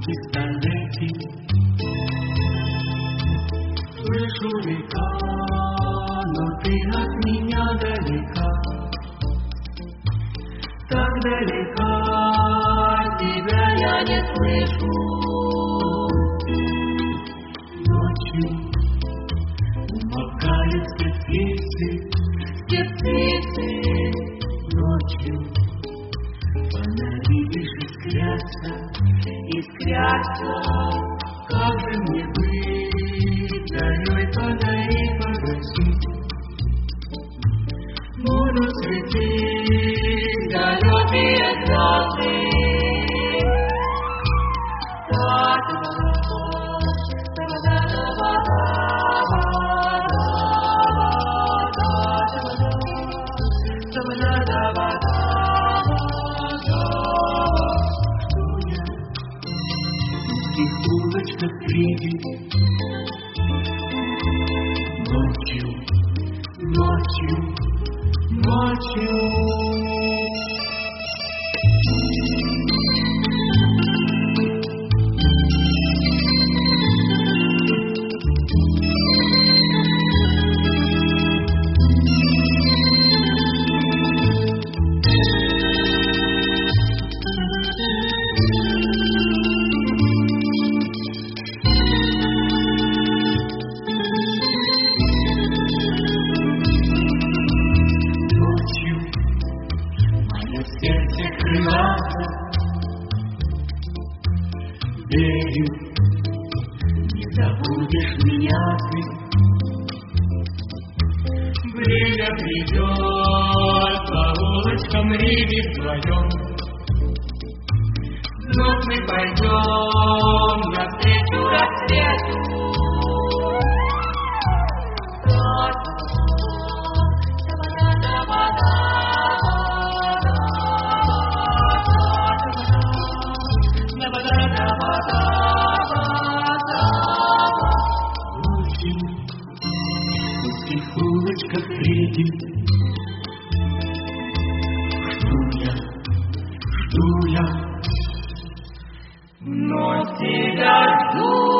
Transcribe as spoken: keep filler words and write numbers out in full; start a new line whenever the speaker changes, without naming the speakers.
звуки столетий. Слышу река, но ты от меня далека. Так далека тебя я не слышу. Ночью умолкают все птицы, все птицы. Ночью фонари лишь искрятся, искрятся. Как же мне быть, зарей подари, погаси. Будут светить далекие звезды. Улочка впереди. Ночью, ночью, ночью. Сердце крылато, верю, не забудешь меня ты. Время придет, по улочкам Риги вдвоем. Вновь мы пойдем навстречу рассвету. В улочках Риги жду я, жду я, но тебя жду.